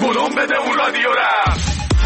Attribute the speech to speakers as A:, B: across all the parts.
A: ولوم بده اون رادیو را.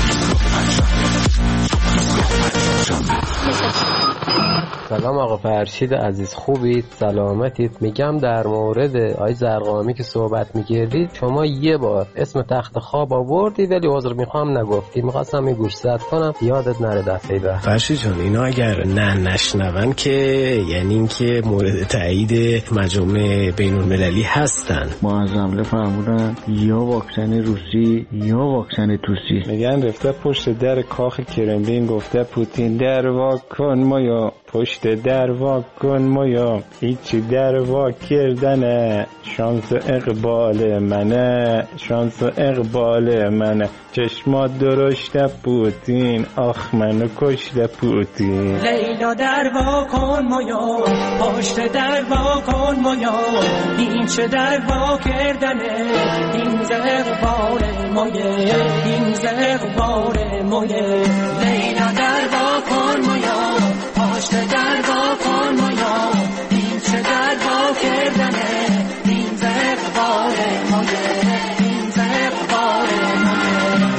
B: سلام آقا فرشید عزیز، خوبید؟ سلامتید؟ میگم در مورد آی زرقامی که صحبت میکردید، شما یه بار اسم تخت خواب آوردید ولی عذر میخوام نگفتید. میخواستم این گوش زد کنم یادت نره دفعه بعد.
C: فرشید جان اینا اگر نشنون که یعنی این که مورد تایید مجامع بین المللی هستن.
D: معظم فرمودن یا واکسن روسی یا واکسن توسی.
E: میگن رفته پشت در کاخ کرملین گفته پوتین در واکن ما یا پشت در واکن ما یا هیچی در واک کردنه. شانس اقبال منه، شانس اقبال منه. چشمات درشت پوتین، آخ منو کشت پوتین.
F: لیلا در واکن ما یا پشت در واکن ما یا این چه در واک کردنه. این ز اقبال مایه، این ز اقبال مایه. لیلا در واکن ما یا پشت در واکن ما یا این چه در واک کردنه. این ز اقبال مایه، این ز اقبال مایه.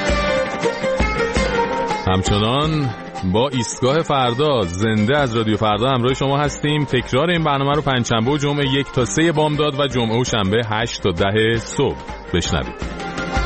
G: همچنان با ایستگاه فردا زنده از رادیو فردا همراه شما هستیم. تکرار این برنامه رو پنجشنبه و جمعه 1 تا 3 بامداد و جمعه و شنبه 8 تا 10 صبح بشنوید.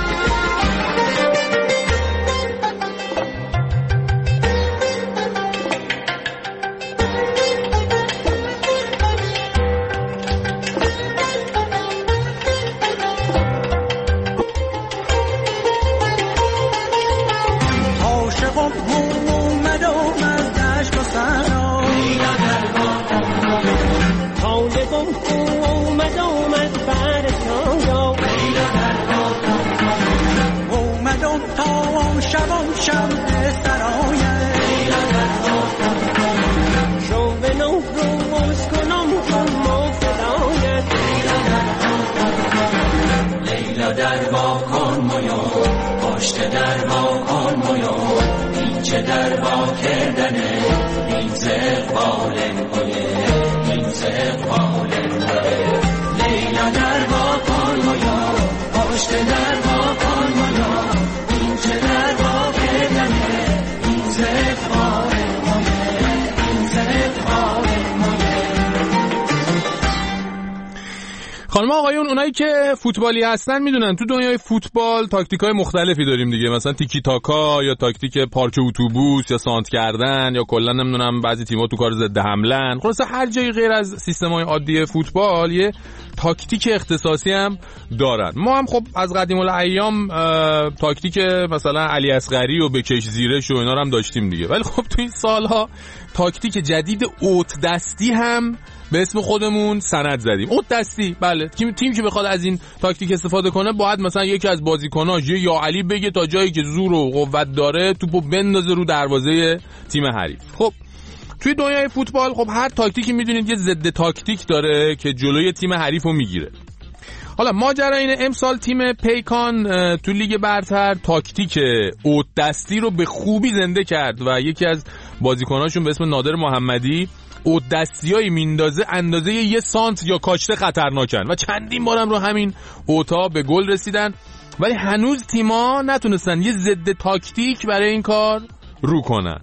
G: خانم آقایون، اونایی که فوتبالی هستن میدونن تو دنیای فوتبال تاکتیکای مختلفی داریم دیگه، مثلا تیکی تاکا یا تاکتیک پارچه اتوبوس یا سانت کردن یا کلا نمیدونم بعضی تیم‌ها تو کار ضد حمله‌ن. خلاصه هر جایی غیر از سیستم‌های عادی فوتبال یه تاکتیک اختصاصی هم دارن. ما هم خب از قدیم الایام تاکتیک مثلا علی اصغری و بکش زیرش و اینا رو هم داشتیم دیگه، ولی خب تو این سالها تاکتیک جدید اوت دستی هم به اسم خودمون سند زدیم. اوت دستی، بله. تیم که بخواد از این تاکتیک استفاده کنه باید مثلا یکی از بازیکناش یا علی بگه تا جایی که زور و قوت داره توپو بندازه رو دروازه تیم حریف. خب توی دنیای فوتبال خب هر تاکتیکی میدونید یه ضد تاکتیک داره که جلوی تیم حریفو میگیره. حالا ماجرا اینه امسال تیم پیکان تو لیگ برتر تاکتیک اوت دستی رو به خوبی زنده کرد و یکی از بازیکناشون به اسم نادر محمدی اوت دستیایی میندازه اندازه 1 سانت یا کاشته خطرناکن و چندین بارم رو همین اوتا به گل رسیدن، ولی هنوز تیما نتونستن یه ضد تاکتیک برای این کار رو کنن.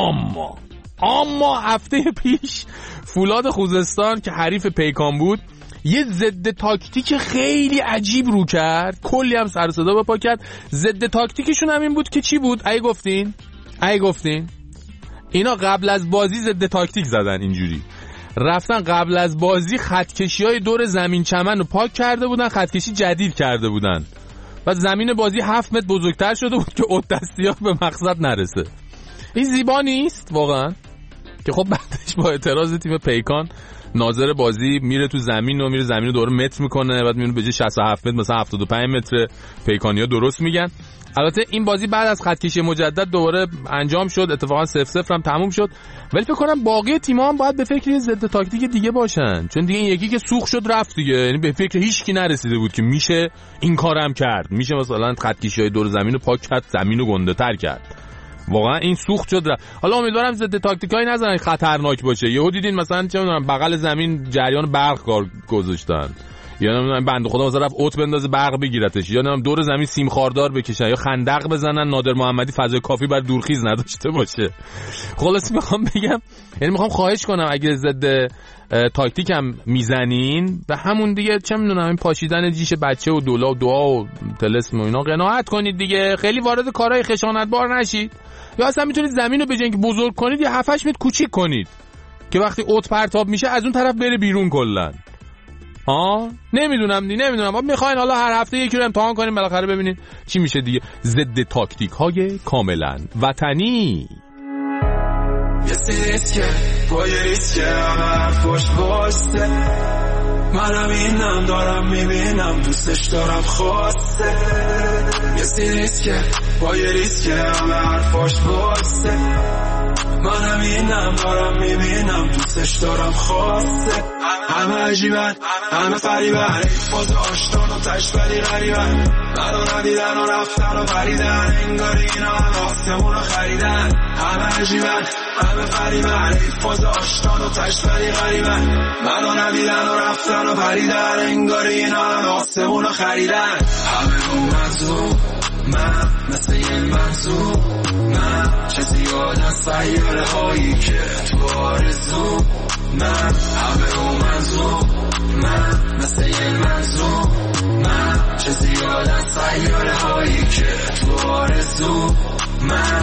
G: اما هفته پیش فولاد خوزستان که حریف پیکان بود یه ضد تاکتیک خیلی عجیب رو کرد، کلی هم سر و صدا بپا کرد. ضد تاکتیکشون هم این بود که چی بود؟ ای گفتین اینا قبل از بازی ضد تاکتیک زدن. اینجوری رفتن قبل از بازی خطکشی‌های دور زمین چمن رو پاک کرده بودن، خطکشی جدید کرده بودن و زمین بازی 7 متر بزرگتر شده بود که اوت دستی‌ها به مقصد نرسه. این زیبا نیست واقعا؟ که خب بعدش با اعتراض تیم پیکان ناظر بازی میره تو زمین و میره زمین رو دوره متر میکنه، بعد میونه به جای 67 متر مثلا 75 متر پیکانیا درست میگن. البته این بازی بعد از خطکشی مجدد دوباره انجام شد، اتفاقا 0-0 هم تموم شد، ولی فکر کنم باقی تیم‌ها هم باید به فکر یه ضد تاکتیک دیگه باشن، چون دیگه این یکی که سوخ شد رفت دیگه، یعنی به فکر هیچ کی نرسیده بود که میشه این کارم کرد، میشه مثلا خطکشی‌های دور زمین رو پاک کرد، زمین رو گنده‌تر کرد. واقعا این سوخت شد رفت. حالا امیدوارم ضد تاکتیکایی نذارن خطرناک باشه. یهو دیدین مثلا چه می‌دونم بغل زمین جریان برق کار گذاشتن یا نمیدونم بنده خدا مثلا رفت اوت بندازه برق بگیرتش، یا نمیدونم دور زمین سیم خاردار بکشن یا خندق بزنن نادر محمدی فضای کافی بر دورخیز نداشته باشه. خلاص میخوام بگم، یعنی میخوام خواهش کنم اگه ضد تاکتیک هم میزنین به همون دیگه چه میدونم این پاشیدن جیش بچه و دولا و دعا و طلسم و اینا قناعت کنید دیگه، خیلی وارد کارهای خشونتبار نشید. یا اصلا میتونید زمین رو به جای اینکه بزرگ کنید یه 7-8 متر کوچیک کنید که وقتی اوت پرتاب میشه از اون طرف بره بیرون کلا. نمیدونم میخواین حالا هر هفته یکی رو امتحان کنیم بالاخره ببینید چی میشه دیگه. ضد تاکتیک های کاملا وطنی.
H: یه ریسکه پای ریسکه همه حرفاش واسه منم اینم دارم میبینم دوستش دارم خواسته. یه ریسکه پای ریسکه همه حرفاش واسه منم اینم دارم میبینم دوستش دارم خواسته. همه عجیبن همه فریبن فاز آشتان و تشبری غریبن منو ندیدن و رفتن و پریدن انگاری اینا هم آسمون رو خریدن. همه عجیبن همه فریبن فاز آشتان و تشبری غریبن منو ندیدن و رفتن و پریدن انگاری اینا هم آسمون رو خریدن. همه رو منظور من مثل یه منظور من چه زیادن سیاره هایی که تو آرزو من. همه رو منظور من مثل یه منظور من چه زیادن سیاره هایی که تو آرزو من.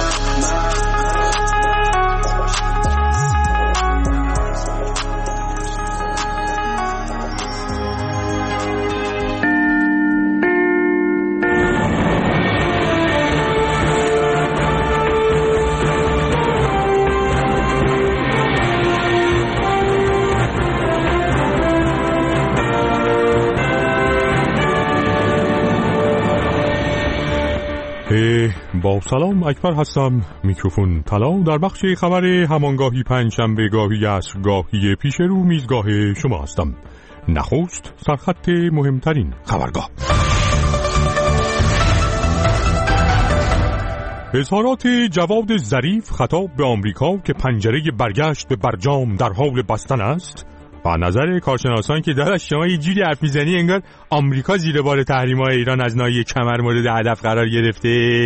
I: با سلام اکبر هستم، میکروفون طلا در بخش خبر همانگاهی پنجشنبه گاهی عصر گاهی پیش رو میزگاه شما هستم. نخست سرخط مهمترین خبرگاه. اظهارات جواد ظریف خطاب به آمریکا که پنجره برگشت به برجام در حال بستن است و نظر کارشناسان که داداش شما یه جوری حرف میزنی انگار آمریکا زیر بار تحریم‌های ایران از ناحیه کمر مورد هدف قرار گرفته.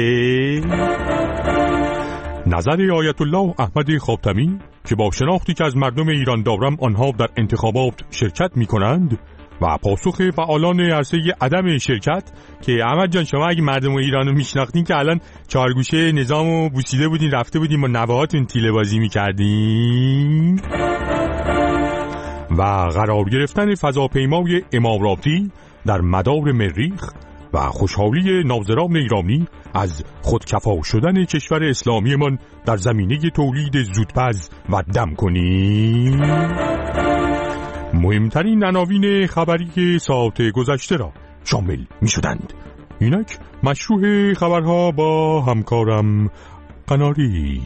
I: نظر آیت الله احمد خاتمی که با شناختی که از مردم ایران دارم آنها در انتخابات شرکت می‌کنند و پاسخ فعالان عرصه عدم شرکت که احمد جان شما اگه مردم ایرانو میشناختین که الان چهارگوشه نظامو بوسیده بودین رفته بودین با نوهاتون تیله بازی می‌کردین. و قرار گرفتن فضاپیمای اماراتی در مدار مریخ و خوشحالی ناظران ایرانی از خودکفا شدن کشور اسلامی من در زمینه تولید زودپز و دم کنیم. مهمترین عناوین خبری ساعت گذشته را شامل می شدند. اینک مشروع خبرها با همکارم قناری.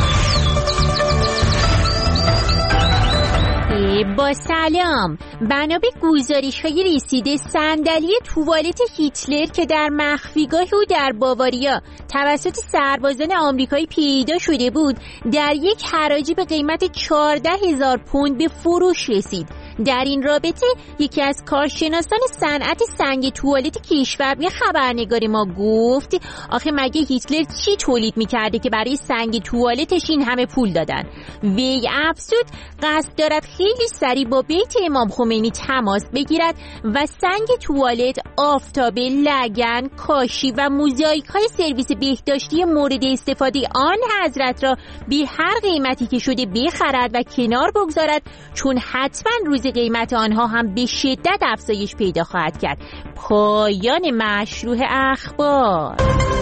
J: با سلام. بنا به گزارش‌های رسیده صندلی توالت هیتلر که در مخفیگاه او در باواریا توسط سربازان آمریکایی پیدا شده بود در یک حراجی به قیمت 14,000 پوند به فروش رسید. در این رابطه یکی از کارشناسان صنعت سنگ توالت کشور به خبرنگار ما گفت آخه مگه هیتلر چی تولید میکرده که برای سنگ توالتش این همه پول دادن؟ وی افزود قصد دارد خیلی سریع با بیت امام خمینی تماس بگیرد و سنگ توالت، آفتابه، لگن، کاشی و موزاییک های سرویس بهداشتی مورد استفاده آن حضرت را به هر قیمتی که شده بخرد و کنار بگذارد، چون حتما روز قیمت آنها هم به شدت افزایش پیدا خواهد کرد. پایان مشروع اخبار.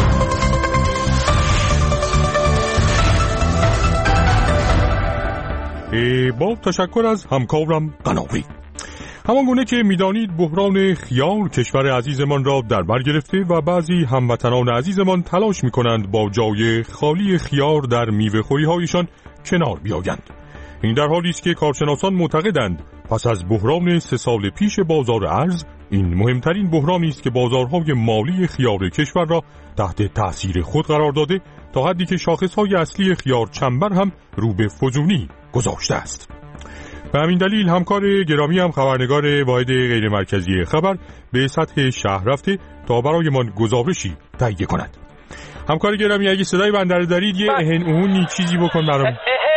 I: با تشکر از همکارم قناری. همان گونه که میدانید بحران خیار کشور عزیزمان را در بر گرفته و بعضی هموطنان عزیزمان تلاش می‌کنند با جای خالی خیار در میوه‌خوری‌هایشان کنار بیایند. این در حالی است که کارشناسان معتقدند پس از بحران 3 سال پیش بازار ارز، این مهمترین بحرانی است که بازارهای مالی خیار کشور را تحت تأثیر خود قرار داده تا حدی که شاخصهای اصلی خیار چنبر هم رو به فزونی گذاشته است. به همین دلیل همکار گرامی هم خبرنگار واحد غیر مرکزی خبر به سطح شهر رفته تا برایمان گزارشی تهیه کند. همکار گرامی اگه صدای بنده رو دارید یه اهن اهونی چیزی بکن برام.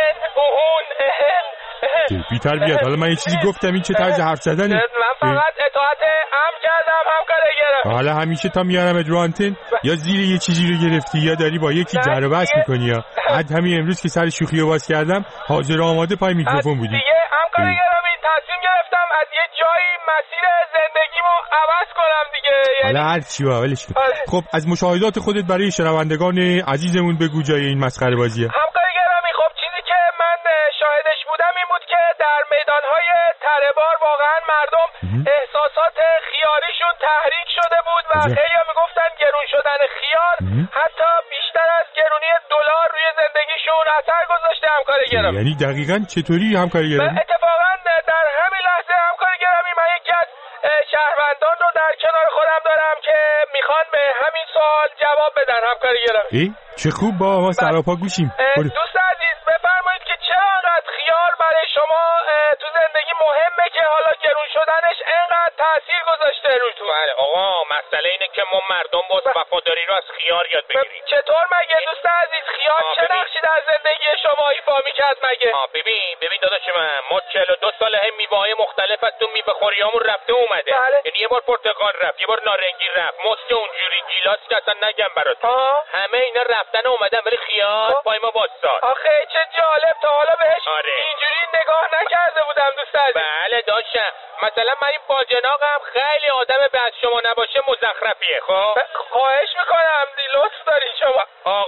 I: بی تربیت. حالا من یه چیزی گفتم، این چه طرز حرف زدنه؟
A: من فقط اطاعت امر کردم همکار گرامی.
I: حالا همیشه تا میارم رو آنتن یا زیر یه چیزی رو گرفتی یا داری با یکی جر و بحث میکنی یا بعد همین امروز که سر شوخی رو باز کردم حاضر و آماده پای میکروفون بودی.
A: دیگه همکار گرامی تصمیم گرفتم از یه جایی مسیر زندگیمو عوض کنم دیگه.
I: حالا هر چی ولش کن. خب از مشاهدات خودت برای شنوندگان عزیزمون بگو جای این مسخره بازیه.
A: همکار گرامی خب چیزی که من شاهدش بودم این بود که در میدانهای تره‌بار واقعا مردم احساسات خیاریشون تحریک شده بود و خیلی‌ها میگفتن گرون شدن خیار حتی بیشتر از گرونی دلار روی زندگیشون اثر گذاشته. همکار گرامی
I: یعنی دقیقاً چطوری همکار گرامی؟
A: اتفاقا در همین لحظه همکار گرامی من یکی از شهروندان رو در کنار خودم دارم که میخوان به همین سوال جواب بدن. همکار گرامی
I: چه خوب، با ما سراپا گوشیم.
A: دوست عزیز بفرمایید که چرا انقدر خیار برای شما تو زندگی مهمه که حالا گرون شدنش انقدر تاثیر گذاشته روتون؟
K: بله آقا، مسئله اینه که ما مردم باز وفاداری رو از خیار یاد بگیریم.
A: چطور مگه دوست عزیز؟ خیار چه نقشی در زندگی شما ایفا میکرد مگه؟
K: ببین داداش من، ما 42 ساله هم میوه‌های مختلف از تو میوه خوریامون رفته اومده. یعنی یه بار پرتقال رفت، یه بار نارنگی رفت، مست اونجوری گیلاس که اصلا نگم براتون. همه اینا رفتن اومدن، ولی خیار پای ما واسطاد.
A: آخه چه جالب، تا حالا بهش اینجوری نگاه نکرده بودم دوست عزیز.
K: بله داشتم. مثلا من این باجناقم خیلی آدم به از شما نباشه مزخرفیه. خب
A: خواهش میکنم لطف داری شما.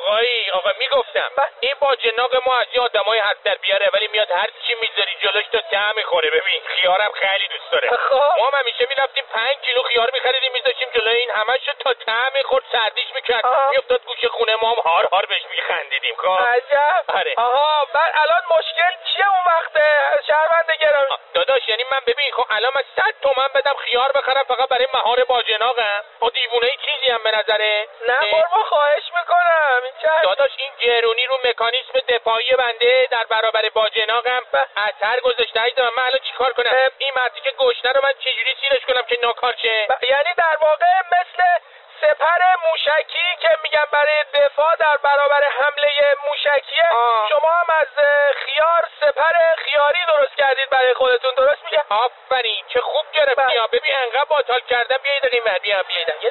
K: آقا میگفتم این باجناق ما از این آدمای حد در بیاره، ولی میاد هر چی میذاری جلوش تو طعم میخوره. ببین خیارم خیلی دوست داره. ما همیشه میرفتیم 5 کیلو خیار میخریدیم میذاشیم جلوی این، همشو تا طعم میخورد سردیش میکرد، میافتاد گوشه خونه ما هم هار بهش میخندیدیم. خب
A: عجب. آها بعد الان مشکل چیه اون وقت شهروند گرامی؟
K: داداش یعنی من ببین خب الان من 100 تومن بدم خیار بخرم فقط برای مهار باجناقم؟ خب دیوونه چیزی هم به نظره؟
A: نه قربان خواهش میکنم.
K: داداش این گرونی رو مکانیسم دفاعی بنده در برابر باجناقم اثر گذاشته. من الان چیکار کنم؟ این مردی که گشنه رو من چجوری سیرش کنم که ناکار شه؟
A: یعنی در واقع مثل سپر موشکی که میگن برای دفاع در برابر حمله موشکیه، شما هم از خیار سپر خیاری درست کردید برای خودتون. درست میگه؟
K: آفرین چه خوب گرفتی. ببین انقدر باطال کردم. بیا یه دقیقه بیا یه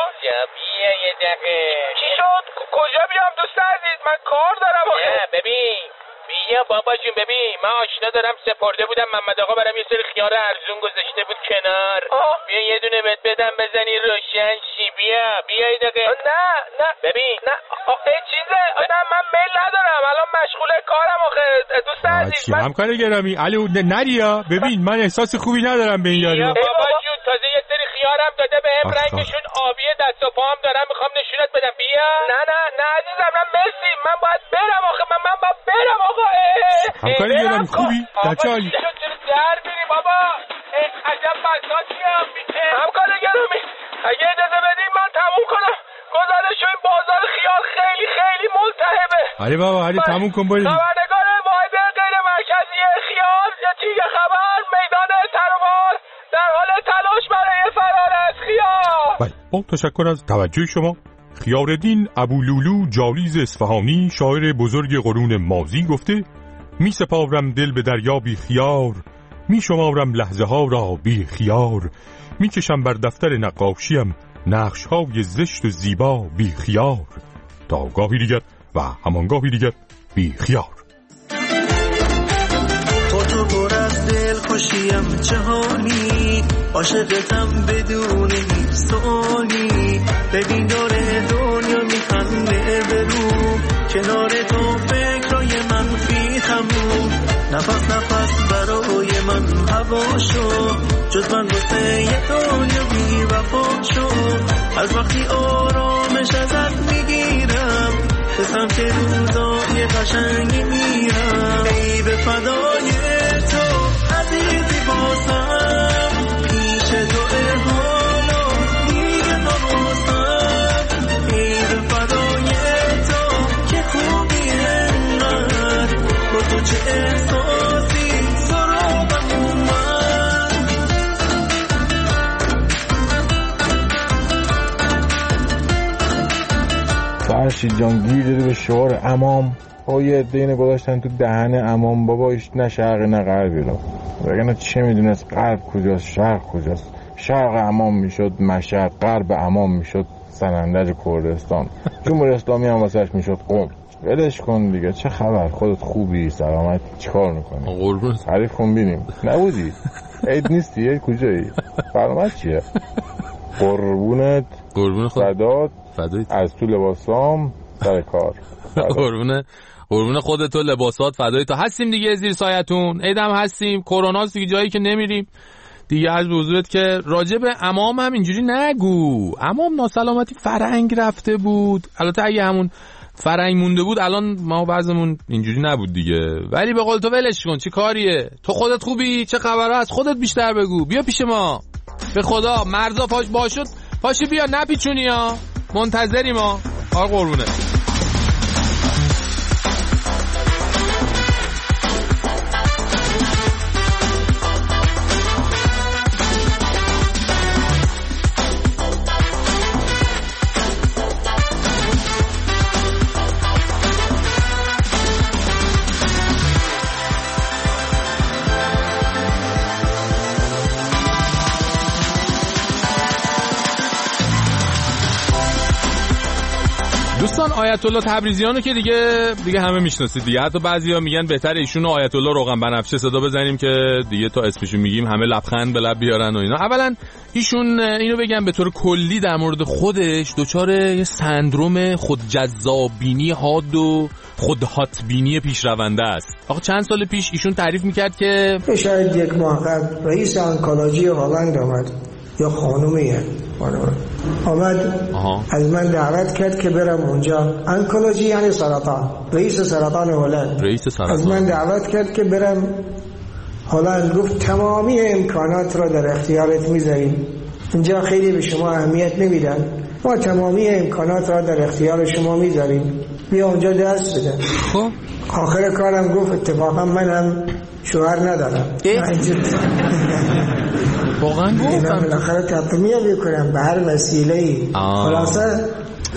K: دقیقه.
A: چی شد؟ کجا بیام دوست عزیز؟ من کار دارم.
K: ببین بیا بابا جون، ببین من آشنا دارم سپرده بودم، محمد آقا برام یه سری خیار ارزون گذاشته بود کنار. بیا یه دونه بهت بدم بزنی روشن شی. بیا یه دقیقه.
A: نه
K: ببین
A: نه چیزه. نه من میل ندارم، الان مشغول کارم. آخه دوست عزیز
I: همکار گرامی نریا. ببین من احساس خوبی ندارم به این یارو.
K: بابا جون تازه یه سری خیارم داده بهم، رنگشون آبیه، دست و پاهم دارم میخوام نشونت بدم. بیا.
A: نه عزیزم من مرسی، من باید برم. آخه من باید برم آقا.
I: همکار گرامی خوبی؟ در حالی؟
A: در میری بابا. عجب بساتیم. همکار گرامی اگه اجازه بدیم من تموم کنم. گزارش این بازار خیار خیلی خیلی ملتهبه.
I: آره بابا تموم کن بریم.
A: خبرنگار واحد غیر مرکزی خیار یه خبر میدان تره‌بار در حال تلاش برای فرار از خیار.
I: بله با تشکر از توجه شما. خیارالدین ابولولو جالیز اصفهانی شاعر بزرگ قرون ماضی گفته: می سپارم دل به دریا بی خیار، می شمارم لحظه ها را بی خیار، می کشم بر دفتر نقاشیم نقش های زشت و زیبا بی خیار، تا گاهی دیگر و همانگاهی دیگر بی خیار.
L: تو پر از دل خوشیم جهانی، عاشقتم بدون هیچ سوالی، ببین داره دنیا میخنده برو، کنار تو فکرای منفی تموم، نفس برای من هوا شو، جز من واسه یه دنیا بی وفا شو، از وقتی آرامش ازت میگیرم به سمت روزای قشنگی میرم، ای به فدای تو عزیزی بازم، پیش تو حالا دیگه نبازم، ای به فدای تو که خوبی انقدر، با تو چه احساسی سراغ
E: فرشید جان گیر داده به شعار امام. یه عده اینو گذاشتن تو دهن امام بابایش، نه شرق نه غربی رو. وگرنه چه میدونست غرب کجاست شرق کجاست. شرق امام میشد مشهد، غرب امام میشد سنندج کردستان، جمهوری اسلامی هم واسش میشد قم. ولش کن دیگه، چه خبر؟ خودت خوبی؟ سلامت؟ چیکار میکنی؟
G: قربونت
E: تعریف کن بینیم. نبودی؟ عید نیستی؟ کجایی؟ سلامت چیه؟ قربونت فدات از تو لباسام سر کار.
G: قربون خودت و لباسات فدای تو. هستیم دیگه زیر سایتون، عیدم هستیم، کرونا دیگه جایی که نمیریم دیگه. از حضورت که راجب امام هم اینجوری نگو. امام ناسلامتی فرنگ رفته بود. البته اگه همون فرنگ مونده بود الان ما بعضمون اینجوری نبود دیگه. ولی به قول تو ولش کن، چی کاریه؟ تو خودت خوبی؟ چه خبره؟ از خودت بیشتر بگو. بیا پیش ما، به خدا مرزا پاش باشد پاشی بیا، نپیچونی ها، منتظری ما. قربونه. دوستان آیت الله تبریزیانو که دیگه همه میشناسید دیگه. حتی بعضیا میگن بهتر ایشون و آیت الله روغن بنفشه صدا بزنیم که دیگه تا اسمشو میگیم همه لبخند به لب بیارن و اینا. اولا ایشون اینو بگم به طور کلی در مورد خودش دچار یه سندروم خودجذابینی حاد و خودهاتبینی پیشرونده است. آخه چند سال پیش ایشون تعریف میکرد که
M: شاید یک ماه قبل رئیس آنکولوژی هلند آمد، یا خانومیه آمد از من دعوت کرد که برم اونجا. آنکولوژی یعنی سرطان، رئیس سرطان هلند از من دعوت کرد که برم هلند. گفت تمامی امکانات را در اختیارت میذاریم، اینجا خیلی به شما اهمیت نمیدن، ما تمامی امکانات را در اختیار شما میذاریم، بیا اونجا دست بده. خب آخر کارم گفت اتفاقا من هم شوهر ندارم.
G: واقعا گفتم
M: بالاخره تطمیع میکنم به هر وسیله‌ای. خلاصه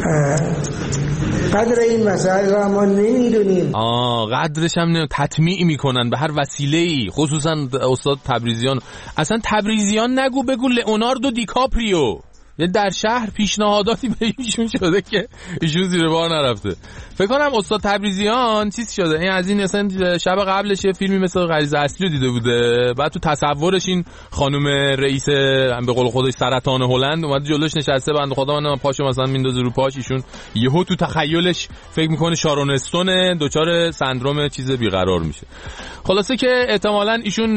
M: قدر این مسائل را ما نمیدونیم.
G: قدرش هم تطمیع میکنن به هر وسیله‌ای، خصوصا استاد تبریزیان. اصلا تبریزیان نگو، بگو لئوناردو دیکاپریو. یه در شهر پیشنهاداتی به ایشون شده که ایشون زیر بار نرفته. فکر کنم استاد تبریزیان چیز شده، این از این مثلا شب قبلش یه فیلمی مثل غریزه اصلی رو دیده بوده، بعد تو تصورش این خانم رئیس به قول خودش سرطان هلند اومد جلوش نشسته، بنده خدا من پاشو مثلا میندازه رو پاش، ایشون یهو تو تخیلش فکر میکنه شارون استون دچار سندروم چیز بیقرار میشه. خلاصه که احتمالاً ایشون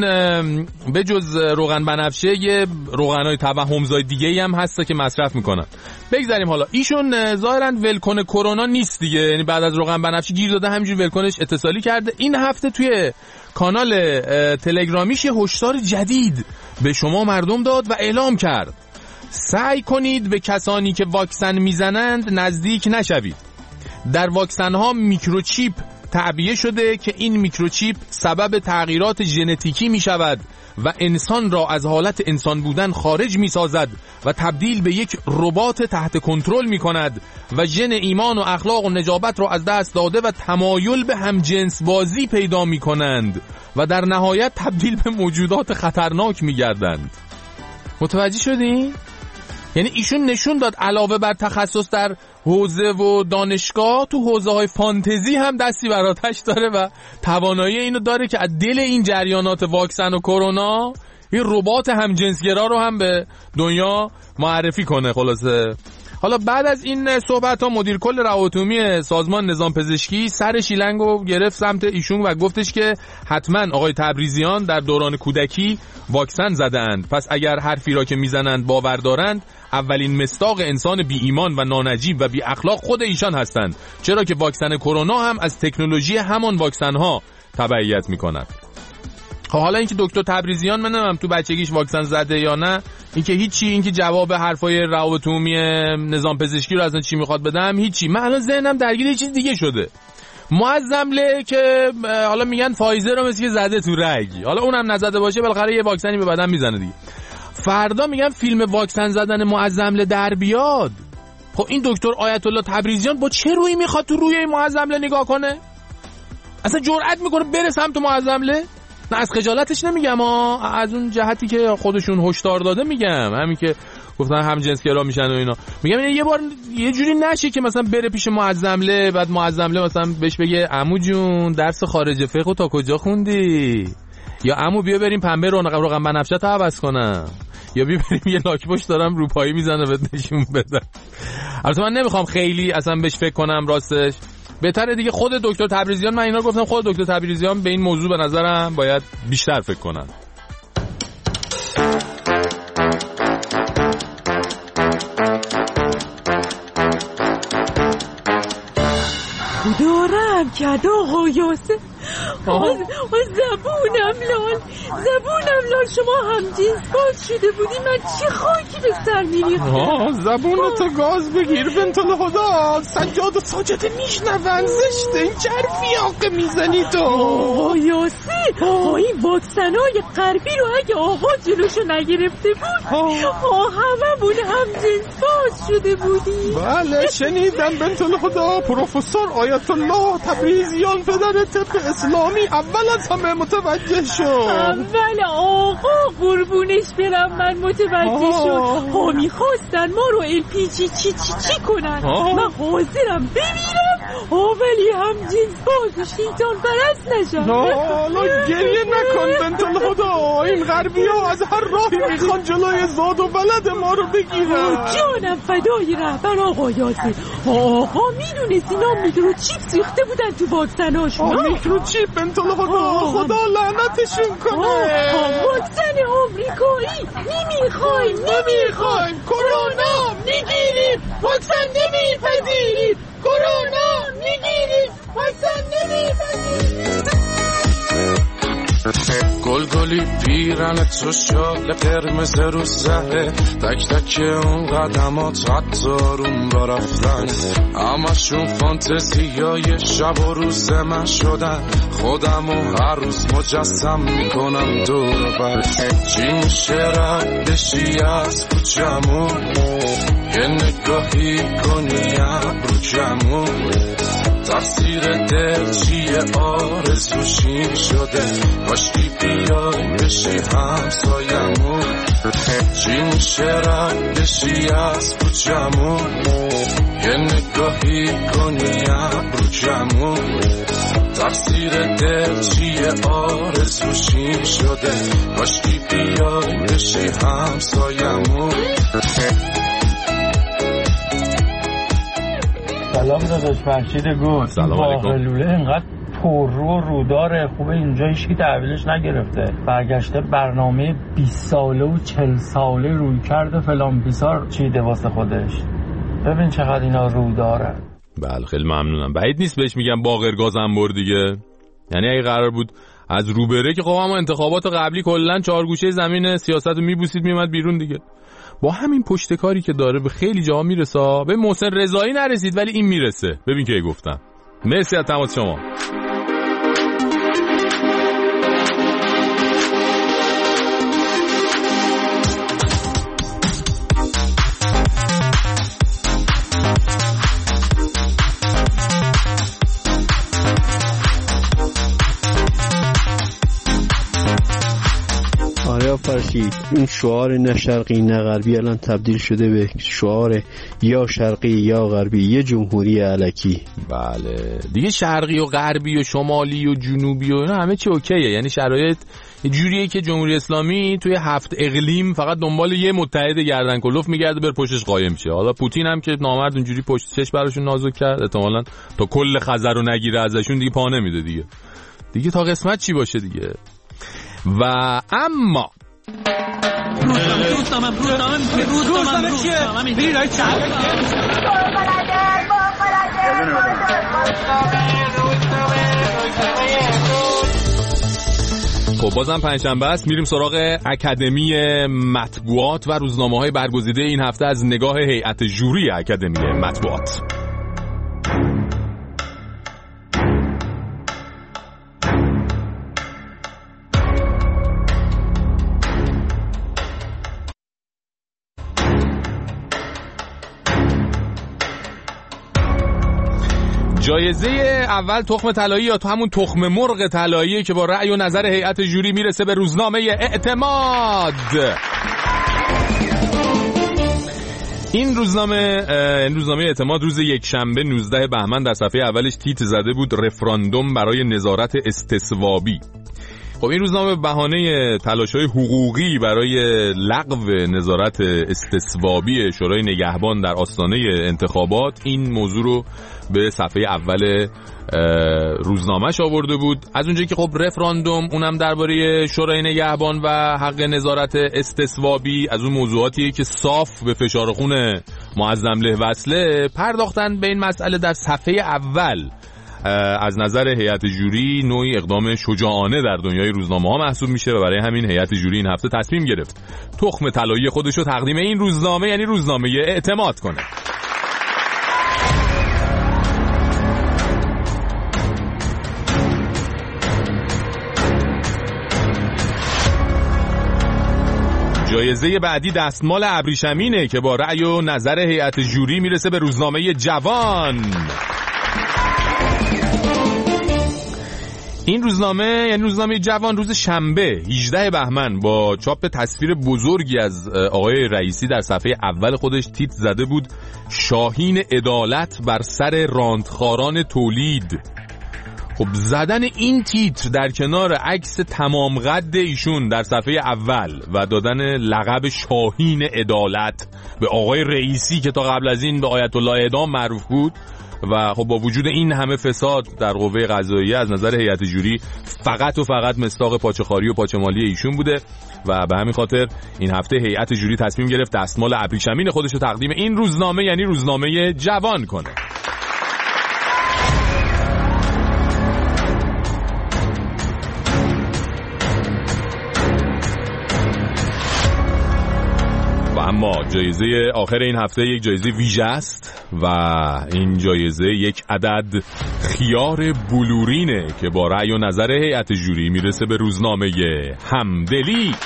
G: به جز روغن بنفشه یه روغنای توهمزای دیگه‌ای هم هست که مصرف میکنن. بگذاریم حالا ایشون ظاهراً ولکن کرونا نیست دیگه، یعنی بعد از روغن بنفشه گیر داده همینجوری ولکنش اتصالی کرده. این هفته توی کانال تلگرامیش یه هشدار جدید به شما مردم داد و اعلام کرد سعی کنید به کسانی که واکسن میزنند نزدیک نشوید. در واکسن ها میکروچیپ تعبیه شده که این میکروچیپ سبب تغییرات ژنتیکی می شود و انسان را از حالت انسان بودن خارج می سازد و تبدیل به یک ربات تحت کنترل می کند و ژن ایمان و اخلاق و نجابت را از دست داده و تمایل به همجنس بازی پیدا می کنند و در نهایت تبدیل به موجودات خطرناک می گردند. متوجه شدین؟ یعنی ایشون نشون داد علاوه بر تخصص در حوزه و دانشگاه، تو حوزه های فانتزی هم دستی بر آتش داره و توانایی اینو داره که از دل این جریانات واکسن و کرونا یه ربات همجنسگرا رو هم به دنیا معرفی کنه. خلاصه حالا بعد از این صحبت ها مدیر کل روابط عمومی سازمان نظام پزشکی سر شیلنگو گرفت سمت ایشون و گفتش که حتما آقای تبریزیان در دوران کودکی واکسن زدند، پس اگر حرفی را که میزنند باور دارند اولین مصداق انسان بی ایمان و نانجیب و بی اخلاق خود ایشان هستند، چرا که واکسن کرونا هم از تکنولوژی همان واکسن ها تبعیت میکند. حالا اینکه دکتر تبریزیان من نمیدونم تو بچگیش واکسن زده یا نه، اینکه هیچی، اینکه جواب حرفای روابط عمومی نظام پزشکی رو اصلا چی میخواد بدم هیچی. من الان ذهنم درگیر یه چیز دیگه شده. معظمله که حالا میگن فایزر رو مثل که زده تو رگ، حالا اونم نزده باشه بالاخره یه واکسنی به بدن میزنه دیگه. فردا میگن فیلم واکسن زدن معظمله در بیاد، خب این دکتر آیت الله تبریزیان با چه رویی میخواد تو روی این معظمله نگاه کنه؟ اصلا جرئت میکنه بره سمت معظمله؟ نه از خجالتش نمیگم از اون جهتی که خودشون هشدار داده میگم، همین که گفتن هم جنسگرا میشن و اینا. میگم یه بار یه جوری نشه که مثلا بره پیش معظمله، بعد معظمله مثلا بهش بگه عمو جون درس خارج فقه تا کجا خوندی؟ یا عمو بیا بریم پنبه روغن بنفشه تا عوض کنم، یا بیا بریم یه لاک پشت دارم روپایی میزنه بهت نشون بدم. البته من نمیخوام خیلی اصلا بهش فکر کنم، راستش بهتره دیگه خود دکتر تبریزیان، من اینا گفتم خود دکتر تبریزیان به این موضوع به نظرم باید بیشتر فکر کنن.
N: دارم کرد آقا یاسر، زبونم لال شما هم جنس باز شده بودی، من چه خاکی به سر میریختم.
G: زبونتو گاز بگیر بنت الهدا، سجاد و ساجد میشنون، زشته این چه حرفی آقا میزنی تو؟
N: آقا یاسر این واکسنای غربی رو اگه آقا جلوشو نگرفته بود هممون هم جنس باز شده بودی.
G: بله شنیدم بنت الهدا، پروفسور آیت الله تبریزیان پدر طب اسلامی اول از همه متوجه شد.
N: اول آقا قربونش برم من متوجه شد. میخواستن ما رو LPG چی کنن. من حاضرم بمیرم ولی هم جنس باز و شیطان پرست نشم.
G: حالا گریه نکن بنت الهدا، این غربی ها از هر راهی میخوان جلوی زاد و ولد ما رو بگیرن.
N: جانم فدای رهبر آقا یاسر. آقا میدونست اینا میکروچیپ سیخته بودن تو واکسناشون.
G: میکروچیپ بنت الهدا خدا لعنتشون کنه.
N: واکسن آمریکایی نمیخوایم، کرونا میگیریم، واکسن نمیپذیریم، کرونا میگیریم، واکسن نمیپذیریم.
H: گلگلی پیرن تو شال قرمز رو زهره، تک تک اون قدمات حتی روم را رفتن، همشون فانتزیای شب و روز من شدن، خودمو هر روز مجسم میکنم دور بر. چی میشه رد بشی از کوچمون، یه نگاهی کنی ابرو جمون، تفسیر دل چیه آرزوشین شده، کاشکی بیای بشی همسایمون. چی میشه رد بشی از کوچمون، یه نگاهی کنی ابرو جمون، تفسیر دل چیه آرزوشین شده، کاشکی بیای بشی همسایمون.
D: سلام داداش فرشید گل.
G: سلام علیکم.
D: لوله اینقدر پررو رو داره، خوبه اینجا هیچکی تحویلش نگرفته. برگشته برنامه 20 ساله و 40 ساله روی کرده فلان بیسار چیده واسه خودش. ببین چقدر اینا رو داره.
G: بله خیلی ممنونم. بعید نیست بهش میگم باقرگازم بر دیگه. یعنی اگه قرار بود از روبره که خب اما انتخابات قبلی کلا 4 گوشه زمین سیاست رو میبوسید میومد بیرون دیگه. با همین پشتکاری که داره به خیلی جاها میرسه. به محسن رضایی نرسید ولی این میرسه. ببین که گفتم. مرسی از تماس شما.
O: فرشید این شعار نه شرقی نه غربی الان تبدیل شده به شعار یا شرقی یا غربی، یه جمهوری الکی.
G: بله دیگه شرقی و غربی و شمالی و جنوبی و اینا همه چی اوکیه. یعنی شرایط جوریه که جمهوری اسلامی توی 7 اقلیم فقط دنبال یه متحد گردن کلوف میگرده بر پشتش قایم شه. حالا پوتین هم که نامرد اونجوری پشت چش براشون نازک کرد، احتمالاً تا کل خزر رو نگیره ازشون دیگه پا نمیده دیگه تا قسمت چی باشه دیگه. و اما خب بازم پنجشنبه است، میریم سراغ اکادمی مطبوعات و روزنامه‌های برگزیده این هفته از نگاه هیئت ژوری اکادمی مطبوعات. جایزه اول تخم طلایی یا تو همون تخم مرغ طلایی که با رأی و نظر هیئت جوری میرسه به روزنامه اعتماد. این روزنامه اعتماد روز یکشنبه 19 بهمن در صفحه اولش تیتر زده بود رفراندوم برای نظارت استصوابی. خب این روزنامه بهانه تلاش‌های حقوقی برای لغو نظارت استصوابی شورای نگهبان در آستانه انتخابات این موضوع رو به صفحه اول روزنامه‌اش آورده بود. از اونجایی که خب رفراندوم اونم درباره شورای نگهبان و حق نظارت استصوابی از اون موضوعاتیه که صاف به فشار خون معظم له وصله، پرداختن به این مسئله در صفحه اول از نظر هیئت جوری نوعی اقدام شجاعانه در دنیای روزنامه‌ها محسوب میشه و برای همین هیئت جوری این هفته تصمیم گرفت تخم طلایی خودش رو تقدیم این روزنامه یعنی روزنامه اعتماد کنه. جایزه بعدی دستمال ابریشمینه که با رأی و نظر هیئت جوری میرسه به روزنامه جوان. این روزنامه یعنی روزنامه جوان روز شنبه 18 بهمن با چاپ تصویر بزرگی از آقای رئیسی در صفحه اول خودش تیتر زده بود شاهین عدالت بر سر راندخاران تولید. خب زدن این تیتر در کنار عکس تمام قد ایشون در صفحه اول و دادن لقب شاهین عدالت به آقای رئیسی که تا قبل از این به آیت الله اعدام معروف بود و خب با وجود این همه فساد در قوه قضاییه از نظر هیئت جوری فقط و فقط مصداق پاچه‌خواری و پاچه‌مالی ایشون بوده و به همین خاطر این هفته هیئت جوری تصمیم گرفت دستمال ابریشمین خودش رو تقدیم این روزنامه یعنی روزنامه جوان کنه. اما جایزه آخر این هفته یک جایزه ویژه است و این جایزه یک عدد خیار بلورینه که با رأی و نظر هیئت جوری میرسه به روزنامه همدلی.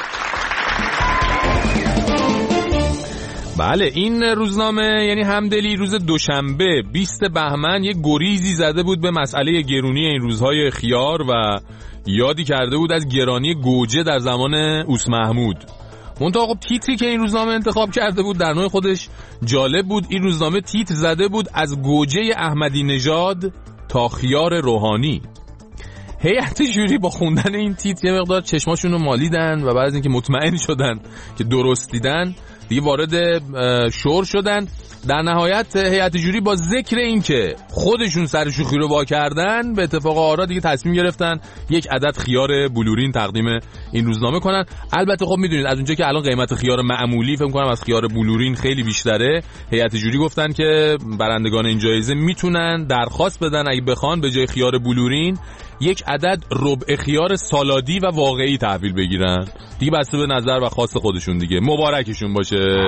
G: بله این روزنامه یعنی همدلی روز دوشنبه 20 بهمن یک گریزی زده بود به مسئله گرونی این روزهای خیار و یادی کرده بود از گرانی گوجه در زمان اوس محمود. منتها خب تیتری که این روزنامه انتخاب کرده بود در نوع خودش جالب بود. این روزنامه تیتر زده بود از گوجه احمدی نژاد تا خیار روحانی. هیئت جوری با خوندن این تیتر یه مقدار چشماشون رو مالیدن و بعد از اینکه مطمئن شدن که درست دیدن دیگه وارد شور شدن. در نهایت هیئت جوری با ذکر این که خودشون سر شوخی رو وا کردن به اتفاق آرا دیگه تصمیم گرفتن یک عدد خیار بلورین تقدیم این روزنامه کنن. البته خب میدونید از اونجا که الان قیمت خیار معمولی فکر کنم از خیار بلورین خیلی بیشتره، هیئت جوری گفتن که برندگان این جایزه میتونن درخواست بدن اگه بخوان به جای خیار بلورین یک عدد ربع خیار سالادی و واقعی تحویل بگیرن. دیگه بسته به نظر و خواست خودشون دیگه. مبارکشون باشه.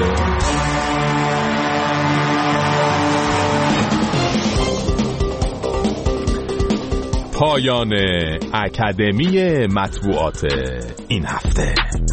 G: پایان اکادمی مطبوعات این هفته.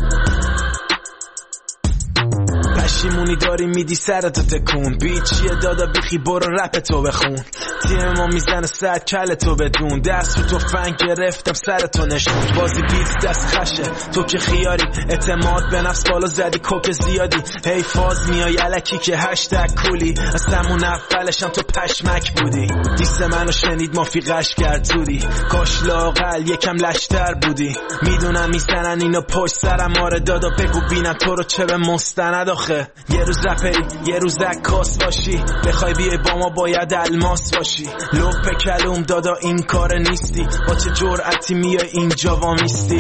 H: پشیمونی داری میدی سرتو تکون بیچیه دادا بیخی برو رپ تو بخون تیم ما میزنه سر کل تو بدون دست رو تو فنگ گرفتم سرتو نشون بازی بیت دست خشه تو که خیاری اعتماد به نفس بالا زدی کوک زیادی هی فاز میای الکی که هشتگ کولی از همون اولشم تو پشمک بودی دیست منو شنید مافی قش کرد زودی کاش لاقل یکم لشتر بودی میدونم میزنن اینو پشت سرم آره دادا بگو بینم تو رو چه به مستند آخه یه روز رپری یه روز عکاس باشی بخوای بیای با ما باید الماس باشی لپ کلوم دادا این کار نیستی با چه جرأتی میای اینجا وامیستی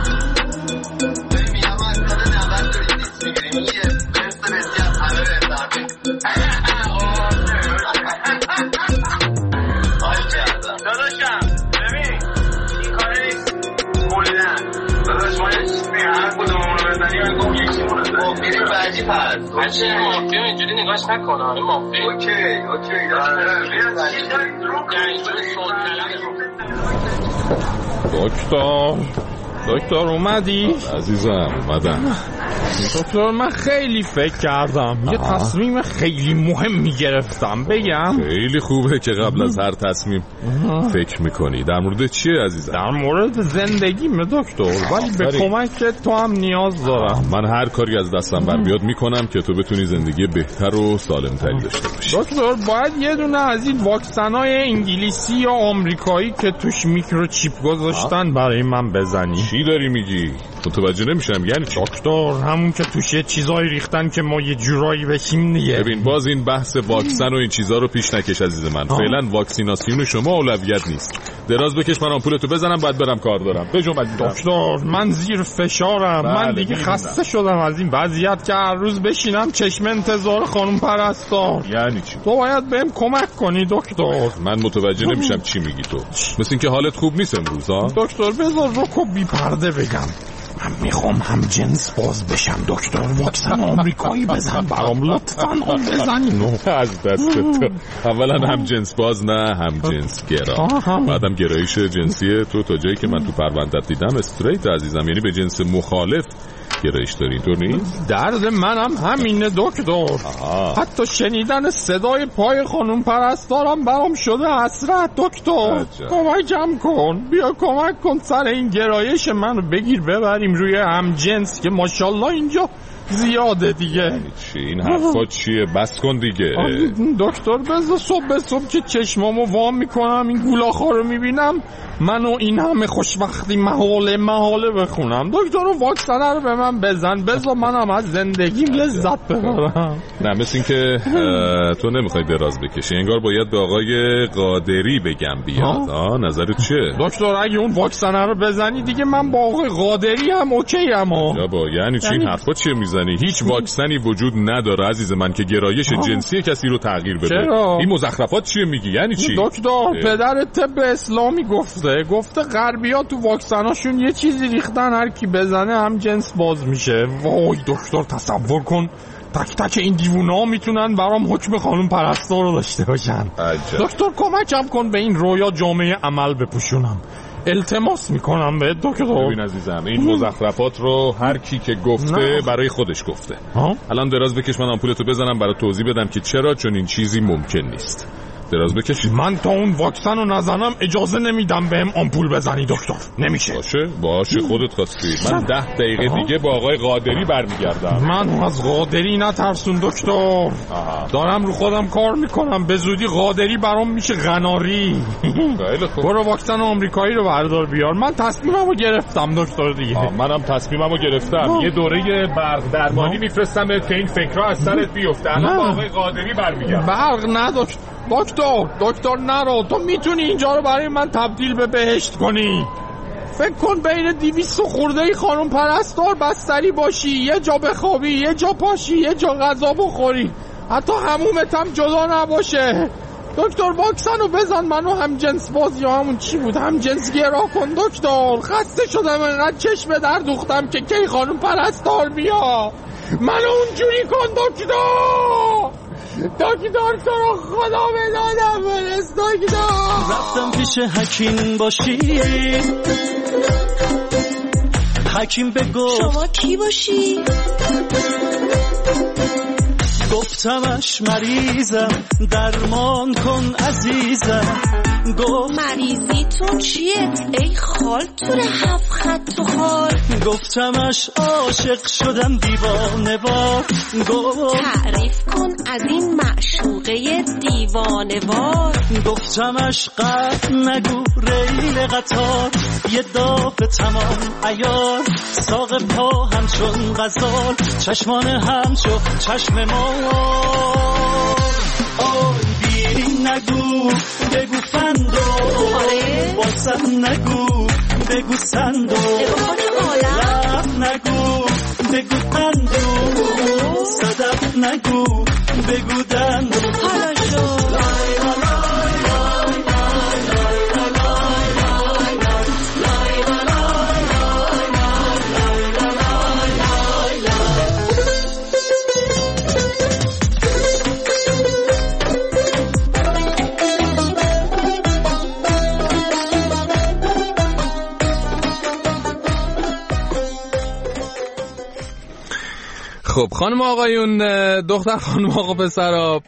K: مافیا اینجوری نگاش نکنه مافیا اوکی
G: دکتر
P: دکتر اومدی؟
G: عزیزم اومدم.
P: دکتر من خیلی فکر کردم. یه تصمیم خیلی مهمی گرفتم. بگم؟
G: خیلی خوبه که قبل از هر تصمیم فکر میکنی. در مورد چیه عزیزم؟
P: در مورد زندگیمه دکتر، ولی به کمک تو هم نیاز دارم.
G: من هر کاری از دستم بر بیاد میکنم که تو بتونی زندگی بهتر و سالمتری داشته باشی.
P: دکتر باید یه دونه از این واکسنای انگلیسی یا آمریکایی که توش میکروچیپ گذاشتن برای من بزنی.
G: چی داری میگی؟ متوجه نمیشم. یعنی
P: دکتر همون که توش یه چیزایی ریختن که ما یه جورایی بشیم دیگه.
G: ببین باز این بحث واکسن و این چیزا رو پیش نکش عزیز من. فعلا واکسیناسیون شما اولویت نیست. دراز بکش، من آمپولتو بزنم، بعد برم کار دارم.
P: دکتر من زیر فشارم. من دیگه خسته شدم از این وضعیت که هر روز بشینم چشم انتظار خانم پرستار.
G: یعنی چی؟
P: تو باید بهم کمک کنی دکتر.
G: من متوجه نمیشم چی میگی تو. مثل اینکه حالت خوب نیست امروز ها.
P: دکتر بذار رکو بی پرده بگم. من میخوام هم جنس باز بشم دکتر. واکسن آمریکایی بزن برام لطفاً. بزن اینو
G: از دست تو. اولا هم جنس باز نه هم جنس گرا. بعدم گرایش جنسی تو تا جایی که من تو پروندت دیدم استریت عزیزم، یعنی به جنس مخالف گرایش داری. اینطور نیست؟
P: درد منم همینه دکتر. حتی شنیدن صدای پای خانم پرستارم برام شده حسرت دکتر. کمکم کن، بیا کمک کن سر این گرایش منو بگیر ببریم روی هم جنس که ماشاءالله اینجا زیاده دیگه.
G: چی این حرفا چیه؟ بس کن دیگه.
P: دکتر بذار صبح به صبح که چشمامو وام میکنم این گولاخا رو میبینم منو این همه خوشبختی محاله بخونم. دکتر رو واکسن رو به من بزن، بذار منم از زندگیم لذت ببرم.
G: نه مثل این که تو نمیخوای دراز بکشی. انگار باید به آقای قادری بگم بیاد. نظرت چیه؟
P: دکتر اگه اون واکسن رو بزنی دیگه من با آقای قادری هم اوکی ام.
G: یعنی چی این حرفا چیه میزنی؟ هیچ واکسنی وجود نداره عزیز من که گرایش جنسی کسی رو تغییر بده. این مزخرفات چیه میگی؟ یعنی چی؟
P: دکتر پدر طب اسلامی گفته غربی‌ها تو واکسناشون یه چیزی ریختن هر کی بزنه هم جنس باز میشه. وای دکتر تصور کن تک تک این دیوونا میتونن برام حکم خانم پرستار رو داشته باشن. دکتر کمکم کن به این رویا جامعه عمل بپوشونم. التماس میکنم به دکتر.
G: ببین عزیزم این مزخرفات رو هر کی که گفته برای خودش گفته. الان دراز بکش، من آمپولتو بزنم برای توضیح بدم که چرا چون این چیزی ممکن نیست. دراز بکش.
P: من تا اون واکسن رو نزنم اجازه نمیدم بهم آمپول بزنی دکتر. نمیشه.
G: باشه خودت خواستی. من 10 دقیقه دیگه با آقای قادری برمیگردم.
P: من از قادری نترسون دکتر. دارم رو خودم کار میکنم. به زودی قادری برام میشه قناری.
G: خیلی خوب.
P: برو واکسن آمریکایی رو بردار بیار. من تصمیممو گرفتم دکتر دیگه.
G: منم تصمیممو گرفتم. یه دوره برق درمانی میفرستم که این فکرها از سرت بیفته. الان با آقای قادری برمیگردم.
P: برق نه دکتر نرو. تو میتونی اینجا رو برای من تبدیل به بهشت کنی. فکر کن بین 200 خورده‌ای خانم پرستار بستری باشی، یه جا بخوابی، یه جا پاشی، یه جا غذا بخوری، حتی حمومت هم جدا نباشه. دکتر واکسن رو بزن منو هم جنس باز یا همون چی بود هم جنس گرا کن دکتر. خسته شدم انقدر چشم در دوختم که کی خانم پرستار بیا. منو اونجوری کن دکتر تو رو خدا به دادم برس دکتر.
L: رفتم پیش حکیم باشی، حکیم بگو
Q: شما کی باشی؟
L: گفتمش مریضم درمان کن عزیزم.
Q: مریضیتون چیه؟ ای خال تور 7 خط و خال.
L: گفتمش عاشق شدم دیوانه وار.
Q: تعریف کن از این معشوقه دیوانه وار.
L: گفتمش قد نگو ریل قطار، یه دافه تمام عیار، ساق پا همچون غزال، چشمان همچو چشم ما. نگو بگو فندو، واسم نگو بگو سندو، لب نگو بگو قندو، صدف نگو بگو دندو.
Q: حالا شو
G: خب خانم آقایون، دختر خانم آقا پسرا،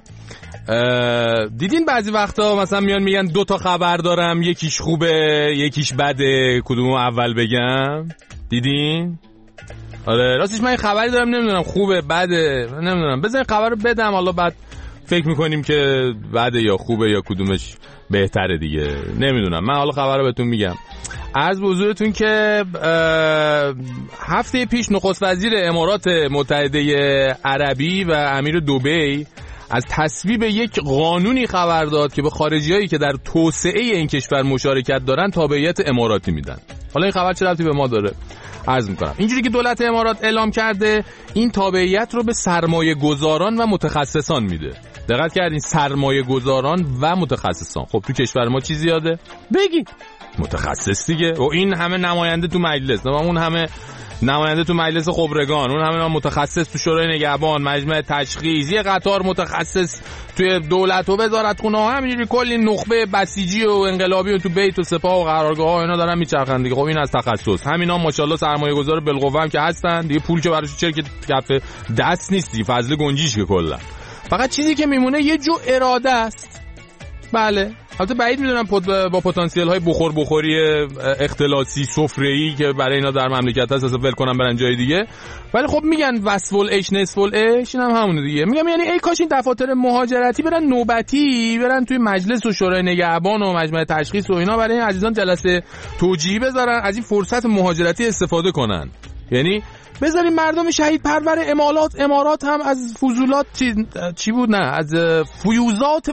G: دیدین بعضی وقتا مثلا میان میگن 2 تا خبر دارم، یکیش خوبه یکیش بده، کدومو اول بگم؟ دیدین؟ آره راستش من خبری دارم، نمیدونم خوبه بده، نمیدونم، بذارین خبر رو بدم حالا بعد فکر میکنیم که بده یا خوبه یا کدومش بهتره دیگه، نمیدونم. من حالا خبر رو بهتون میگم. عرض به حضورتون که هفته پیش نخست وزیر امارات متحده عربی و امیر دبی از تصویب یک قانونی خبر داد که به خارجیایی که در توسعه این کشور مشارکت دارن تابعیت اماراتی میدن. حالا این خبر چه ربطی به ما داره؟ عرض میکنم اینجوری که دولت امارات اعلام کرده این تابعیت رو به سرمایه گذاران و متخصصان میده. دقت کردین؟ سرمایه گذاران و متخصصان. خب تو کشور ما چی زیاده؟ بگی متخصص دیگه. و این همه نماینده تو مجلس، اون همه نماینده تو مجلس خبرگان، اون همه متخصص تو شورای نگهبان، مجمع تشخیص، یه قطار متخصص توی دولت و وزارتخونه ها، همینجوری کلی نخبه بسیجی و انقلابی و تو بیت و سپاه و قرارگاه ها اینا دارن میچرخن دیگه. خب این از تخصص. همینا ماشاءالله سرمایه‌گذار بالقوه هم که هستن دیگه، پول که براش چرک کف دست نیست دیگه، فضل گنجیش که کلا. فقط چیزی که میمونه یه جو اراده است. بله البته بعید میدونم با پتانسیل های بخوری اختلاسی سفره‌ای که برای اینا در مملکت هست ول کنن برن جای دیگه، ولی خب میگن وصف العیش نصف العیش، اینم همونه دیگه. میگم یعنی ای کاش این دفاتر مهاجرتی برن نوبتی برن توی مجلس و شورای نگهبان و مجمع تشخیص و اینا برای این عزیزان جلسه توجیهی بذارن، از این فرصت مهاجرتی استفاده کنن. یعنی بذاریم مردم شهید پرور امارات هم از فضولات چی بود، نه از فیوزات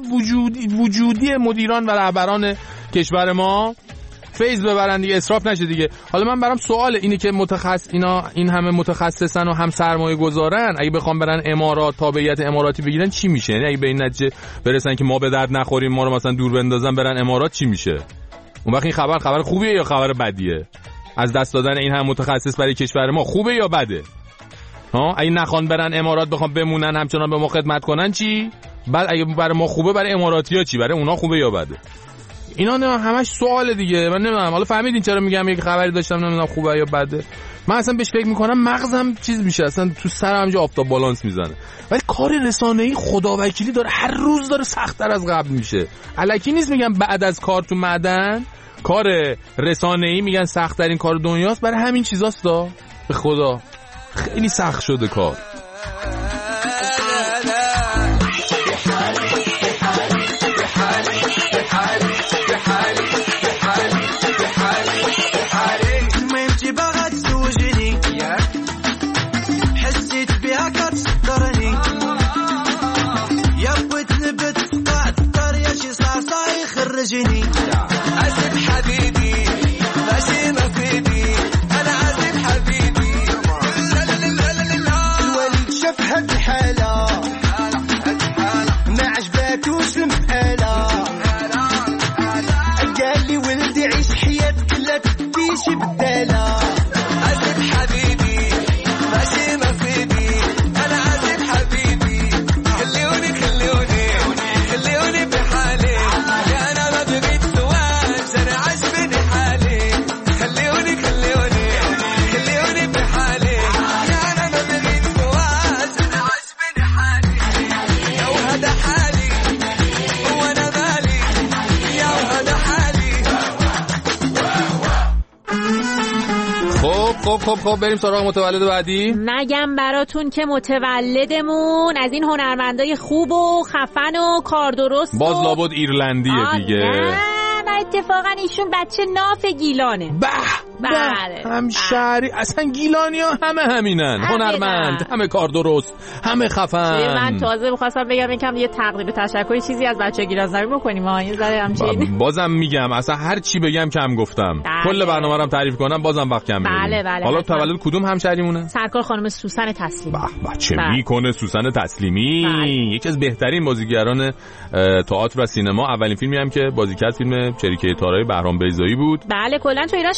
G: وجودی مدیران و رهبران کشور ما فیض ببرن دیگه، اسراف نشه دیگه. حالا من برام سوال اینه که این همه متخصصن و هم سرمایه گذارن، اگه بخوام برن امارات تابعیت اماراتی بگیرن چی میشه؟ یعنی اگه به این نتیجه برسن که ما به درد نخوریم، ما رو مثلا دور بندازن برن امارات چی میشه؟ اون وقت این خبر خوبیه یا خبر بدیه؟ از دست دادن این هم متخصص برای کشور ما خوبه یا بده؟ اگه نخوان برن امارات بخوام بمونن همچنان به ما خدمت کنن چی؟ بعد اگه برای ما خوبه برای اماراتی‌ها چی؟ برای اونا خوبه یا بده؟ اینا نه همش سوال دیگه. من نمیدونم، حالا فهمیدین چرا میگم یک خبری داشتم نمیدونم خوبه یا بده؟ من اصلا بهش فکر میکنم مغزم چیز میشه، اصلا تو سرم همینجا آفتاب بالانس میزنه. ولی کار رسانه‌ای خداوکیلی داره هر روز داره سخت‌تر از قبل میشه. الکی نیست میگم بعد از کار تو معدن کار رسانه‌ای میگن سخت ترین کار دنیاست، برای همین چیزاست. به خدا خیلی سخت شده کار. خب بریم سراغ متولد بعدی.
J: نگم براتون که متولدمون از این هنرمندای خوب و خفن و کار درست
G: باز لابد ایرلندیه دیگه.
J: نه اتفاقا ایشون بچه ناف گیلانه.
G: بله همشهری اصلا گیلانی ها همه همینن، هنرمند، همه کار درست، همه خفن.
J: من تازه می‌خواستم بگم یکم یه تقریب تشکری چیزی از بچه گیلانزاری بکنیم ها، یه ذره همچین.
G: بازم میگم اصلا هر چی بگم کم گفتم. کل برنامه رو تعریف کنم بازم وقت کم می‌گیره.
J: بله.
G: حالا تولد کدوم همشهریمونه؟
J: سرکار خانم سوسن تسلیمی.
G: چه میکنه سوسن تسلیمی؟ یکی از بهترین بازیگران تئاتر و سینما. اولین فیلمی هم که بازی کرد فیلم چریکه تارای بهرام بیضایی بود.
J: بله کلا تو ایران 6 تا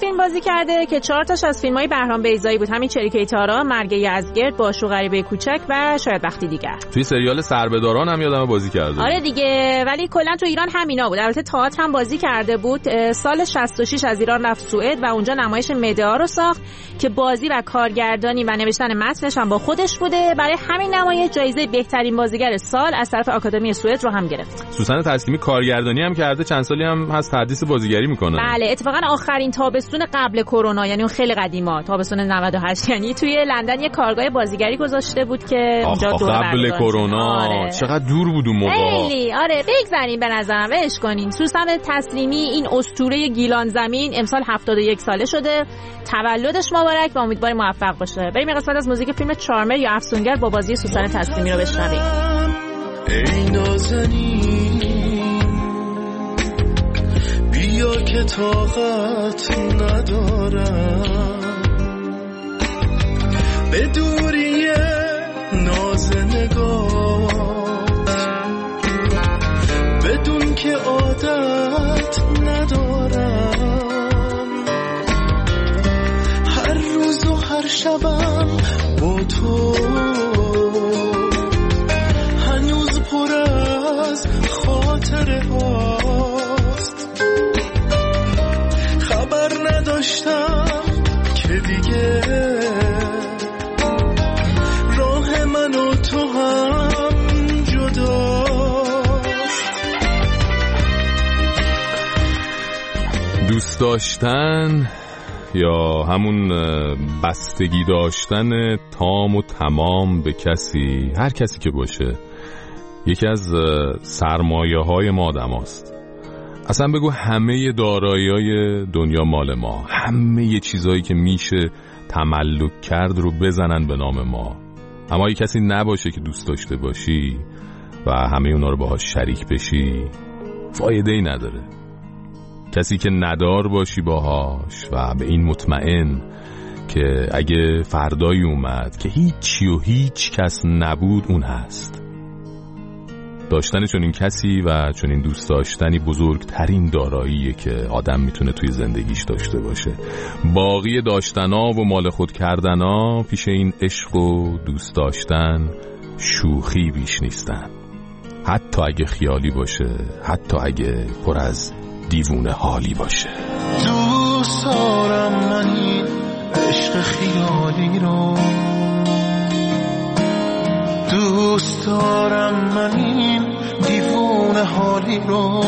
R: فیلم بازی کرده که 4 تاش از فیلم‌های بهرام بیضایی بود، همین چریکه تارا، مرگ یزدگرد، باش و غریبه کوچک و شاید وقتی دیگر.
G: توی سریال سربه‌داران هم یادمه بازی کرده.
R: آره دیگه، ولی کلا تو ایران همینا بود. البته تئاتر هم بازی کرده بود. سال 66 از ایران رفت سوئد و اونجا نمایش مدعا رو ساخت که بازی و کارگردانی و نوشتن متنش هم با خودش بوده. برای همین نمایش جایزه بهترین بازیگر سال از طرف آکادمی سوئد رو هم گرفت.
G: سوسن تسلیمی کارگردانی هم کرده، چند سالی هم هست تحدیث بازیگری میکنه.
R: بله، اتفاقا آخرین تابستون قبل کرونا، یعنی اون خیلی قدیما، تابستون 98، یعنی توی لندن یه کارگاه بازیگری گذاشته بود که اونجا دور
G: قبل کرونا.
R: آره.
G: چقدر دور بود اون موقع.
R: خیلی. آره بگذاریم، به نظرم وش کنین. سوسن تسلیمی این اسطوره گیلان زمین امسال 71 ساله شده. تولدش مبارک و امیدواریم موفق باشه. بریم قسمت از موزیک فیلم چارمر یا افسونگر با بازی سوسن تسلیمی رو بشنویم.
H: ای نازنین بیا که طاقت ندارم به دوری ناز نگات، بدون که عادت ندارم هر روز و هر شبم با تو هنوز پر از خاطره هاست. خبر نداشتم که دیگه راه من و تو هم جداست.
G: دوست داشتن یا همون بستگی داشتن تام و تمام به کسی، هر کسی که باشه، یکی از سرمایه‌های ما آدم هست. اصلا بگو همه دارایی‌های دنیا مال ما، همه چیزایی که میشه تملک کرد رو بزنن به نام ما، اما یک کسی نباشه که دوست داشته باشی و همه اونا رو باهاش شریک بشی، فایده‌ای نداره. کسی که ندار باشی باهاش و به این مطمئن که اگه فردایی اومد که هیچی و هیچ کس نبود، اون هست. داشتن چون این کسی و چون این دوست داشتنی بزرگترین داراییه که آدم میتونه توی زندگیش داشته باشه. باقی داشتنا و مال خود کردنا پیش این عشق و دوست داشتن شوخی بیش نیستن، حتی اگه خیالی باشه، حتی اگه پر از دیوونه حالی باشه.
H: دوست دارم من این عشق خیالی رو، دوست دارم من این دیوونه حالی رو،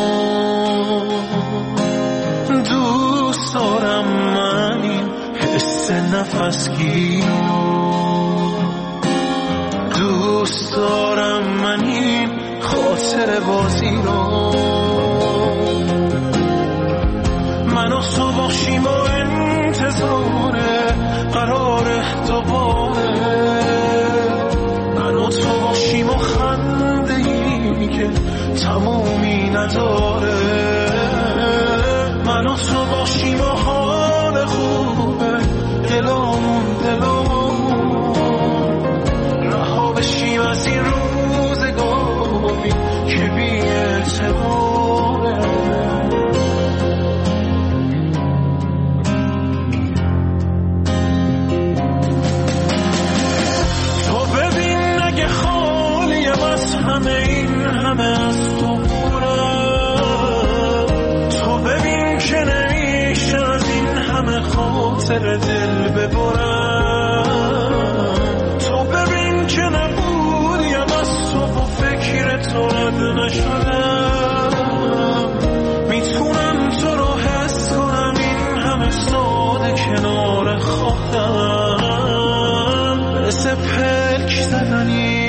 H: دوست دارم من این حس نفسگی رو، دوست دارم من این خاطر بازی رو. من و تو باشیم و انتظار قرار دوباره، من و تو باشیم و خنده ای که تمومی نداره، من و تو باشیم و حال خوبه دلامون رها بشیم از این روزگاری که بی اعتباره. همه این همه از تو پورم، تو ببین که نمیشه از این همه خاطر دل ببرم، تو ببین که نبودیم از تو و فکر تو رد نشدم، میتونم تو رو حس کنم این همه ساده کنار خواهدم، مثل پلک زدنی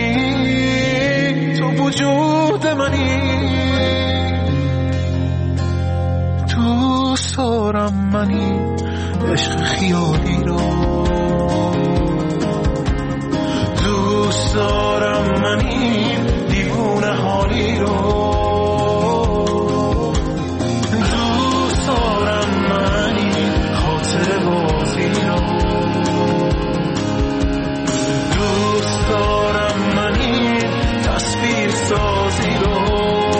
H: وجود منی. دوست دارم منی عشق خیالی رو، دوست دارم منی دیوونه حالی رو، دوست دارم منی خاطر بازی رو، دوست دارم منی تصویر سازی رو،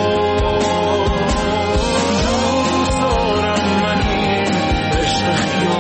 H: دوست دارم منی عشق خیالی